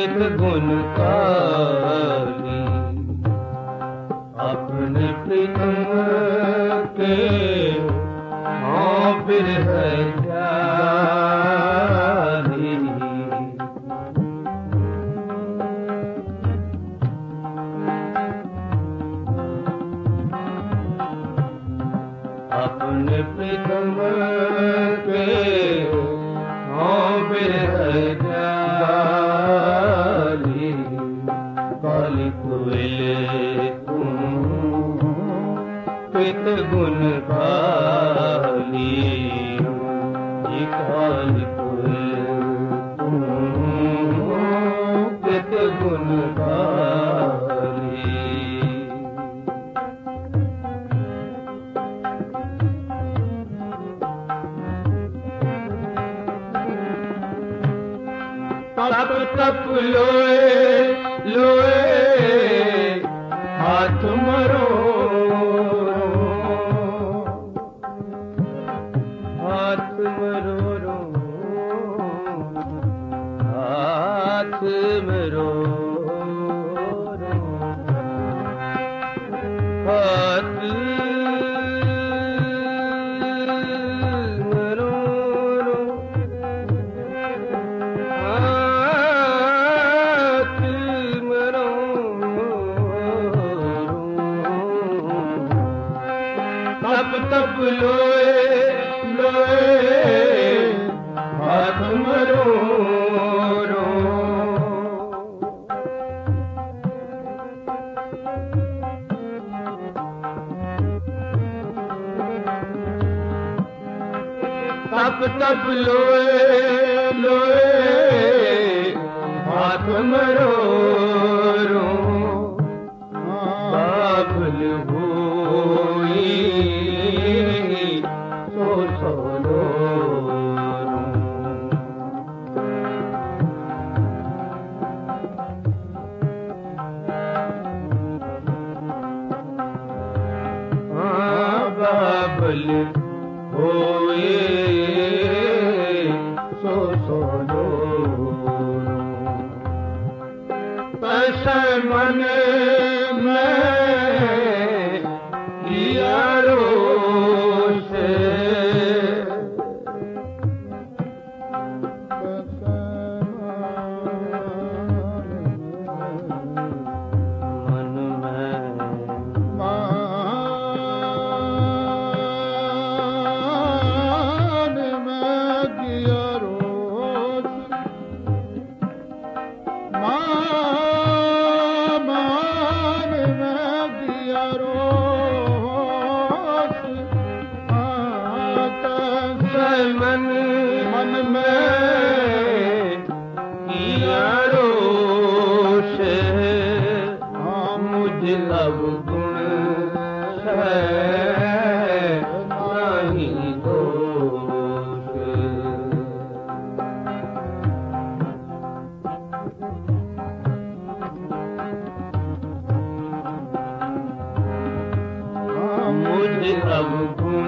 कित गुण काली अपने प्रीतम के हाँ बिरह जानी अपने प्रीतम के हाँ बिरह जानी काली कोयले कित गुण काली ये काली कित गुण काली तप तप लोए लोए हाथ मरो हाथ मरो हाथ मरो हाथ तप लोए लोए हाथ मरो तप तप लोए लोए हाथ मरो बाबल होई बाबल होए सो लो पैसे मन में यारो से मन मन में यारो से मुझ अवगुण है नहीं दोष मुझ अवगुण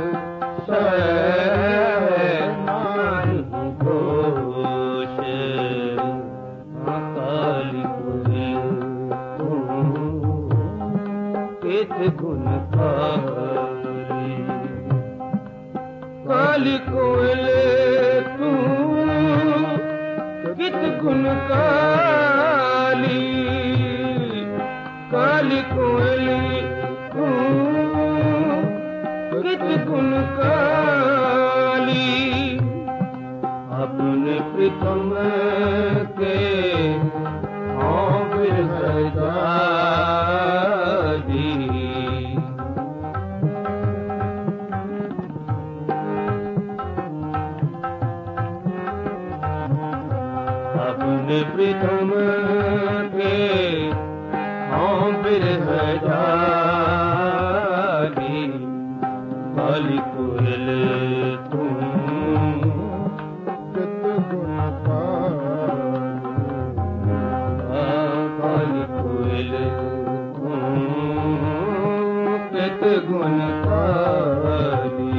गुण काली काली कोयले तू कित गुण काली काली कोयले तू कित गुण काली अपने प्रीतम के हाँ बिरह जानी अपने प्रीतम के हाँ बिरह जानी काली कोयले तू कित गुण काली कोयले तू कित गुण काली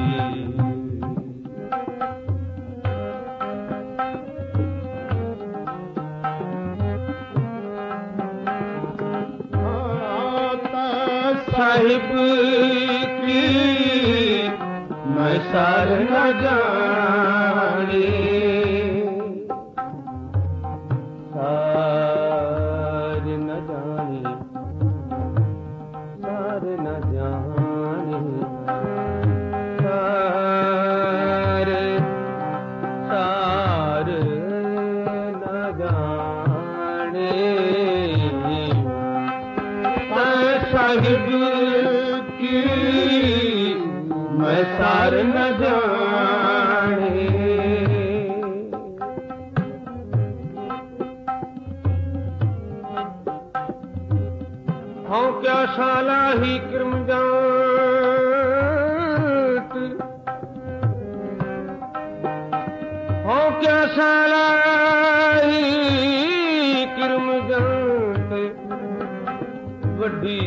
साहिब की मैं सार न जाने, सार न जाने, सार न जाने, सार सार न जाने। साहिब की मैं सार न जाने, हाँ क्या साला ही कर्म जात, हाँ क्या साला ही कर्म जात, वड्डी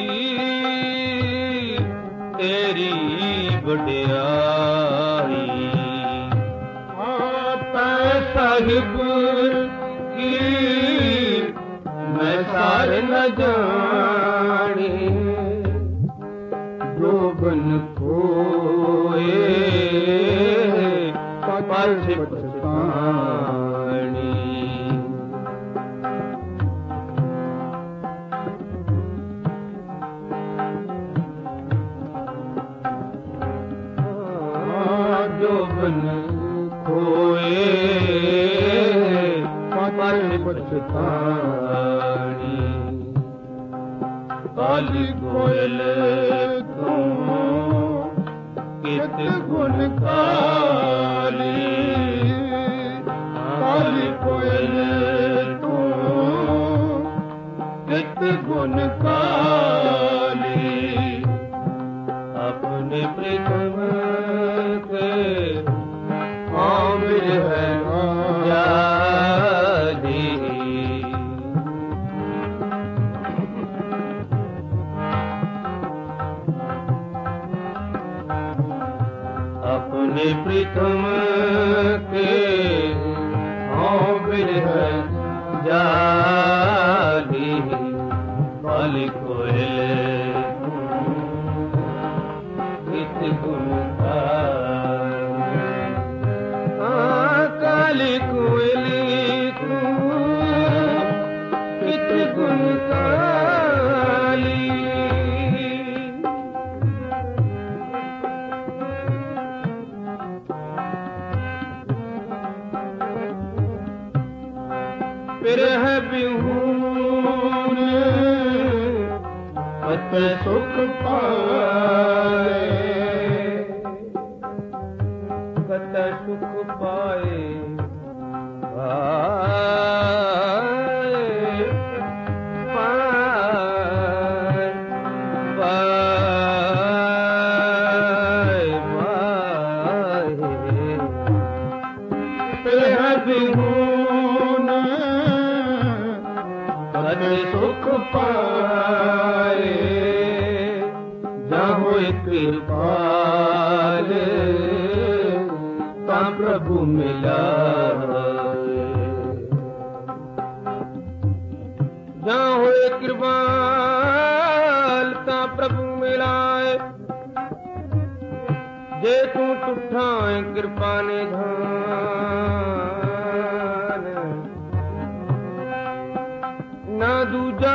तेरी बड़ियाई। आता साहिब की मैं सार न जाने, जो बन खोए पाछे पछतानी। जो बन खोए पाछे पछतानी। काली कोयल तू कित गुण काली, काली कोयल तू कित गुण काली। अपने प्रीतम के आमिर है जादी, अपने प्रीतम के आमिर है जादी। काली कोयल कित गुण काली कोयली तू कित गुण काली। फिर है बिहून पत सुख पाए, कत सुख पाए बिहून कत सुख पाए। जहाँ होए कृपाल ता प्रभु मिलाए, जहाँ होए कृपाल ता प्रभु मिलाए। जे तू टुठा कृपा ने धान, ना दूजा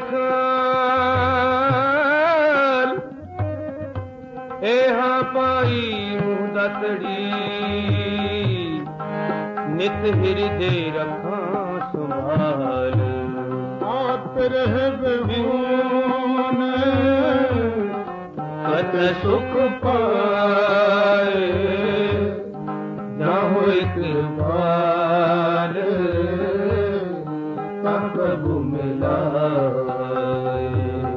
बेखाल। एहा पाई मुदतड़ी नित हृदय रखा संभाल। आप रहे बिहून कत सुख पाए। ना होए कृपाल ता प्रभु मिलाए।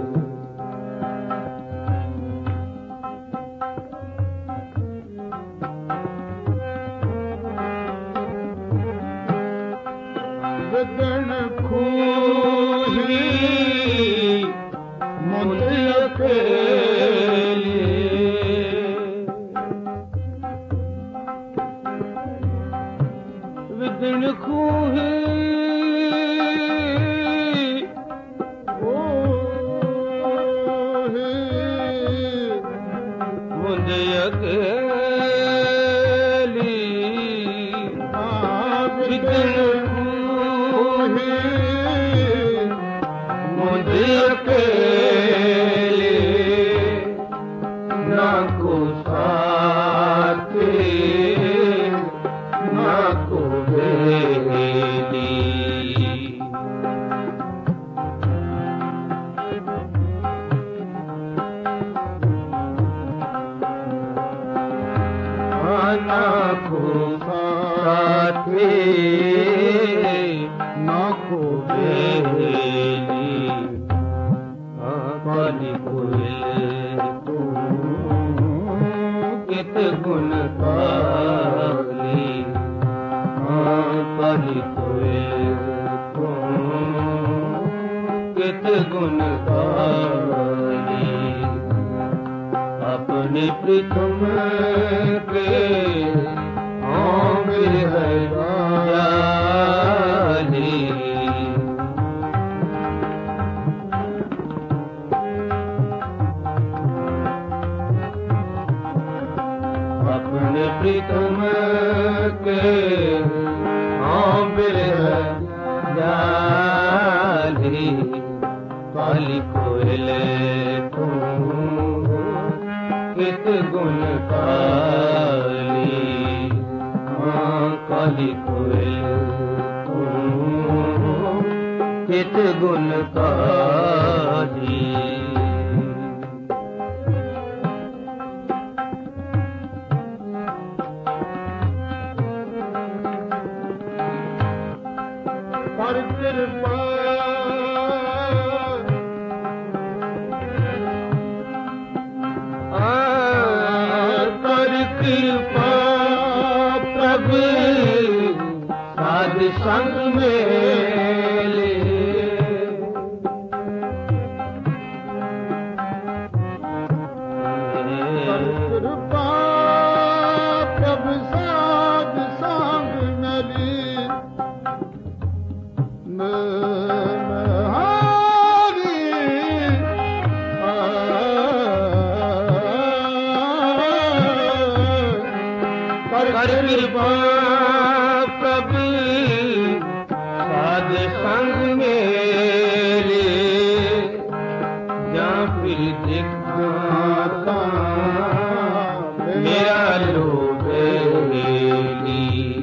गगन खूही मुझ अकेली, विदन खूही ओ अकेले ना को साथी ना को बेली ना को साथी ना को बेली काली कोयल तू कित गुण काली काली कोयल तू कित गुण काली अपने प्रीतम के आमिर है जाली अपने प्रीतम के आमिर है जाली काली कोयल तू कित गुण काली काली कोयल तू कित गुण काली पर कृपा कृपा प्रभु साध संग मेले कृपा प्रभु साध संग मेली कृपा प्रभु साध संग मेरे जा फिर दिखाता मेरा लोबेली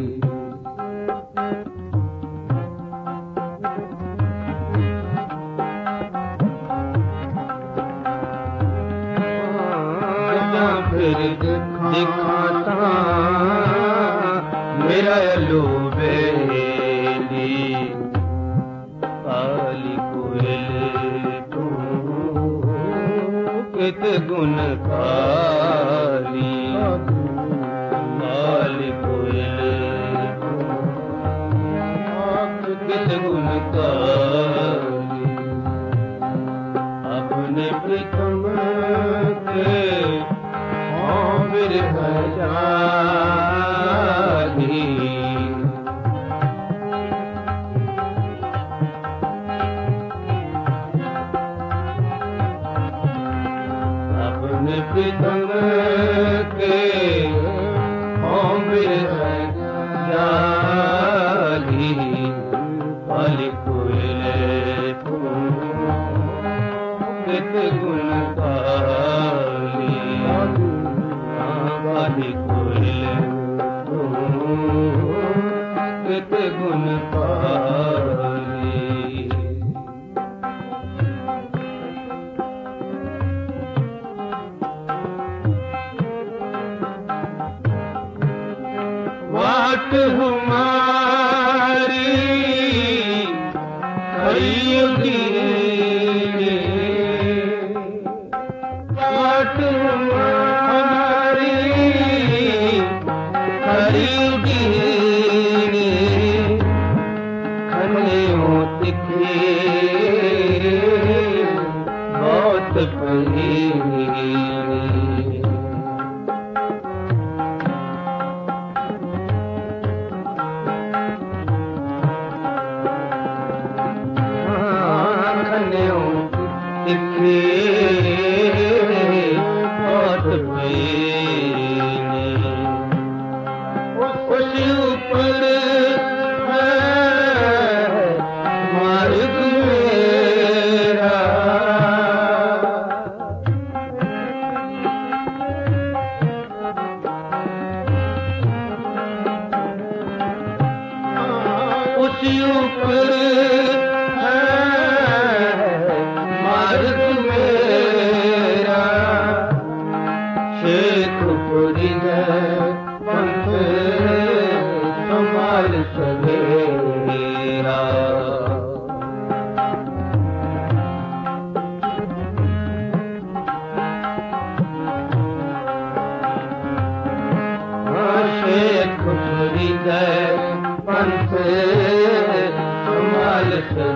जा फिर दिखाता मेरा लोबेली काली कोयल तू कित गुण काली काली कोयल तू कित गुण काली अपने प्रीतम के आमिर है जाली अपने प्रीतम के आमिर है जाली काली कोयल तू कित गुण काली काली कोयल तू कित गुण काली वाट हमारी खरीदी वाट हमारी खरीदी खनियों तिखे बहुत पहली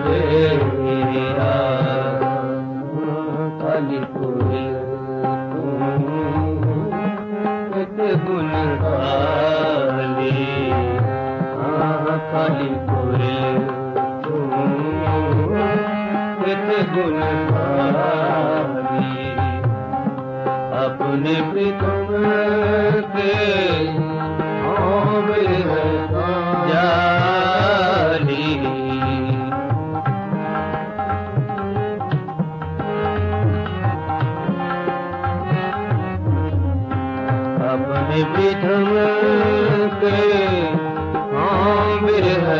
तेरा काली कोयल कित गुण काली काली कोयल कित गुण काली अपने प्रीतम के जाली अपने प्रीतम के बिरह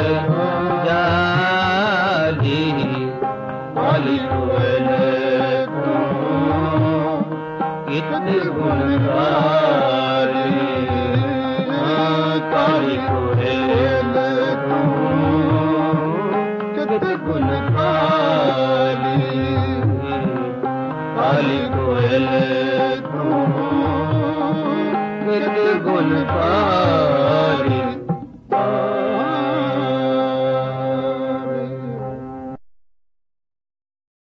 जाली काली कोयल कितने गुण काली काली कोयल कितने गुण काली काली कोयल कितने गुण काली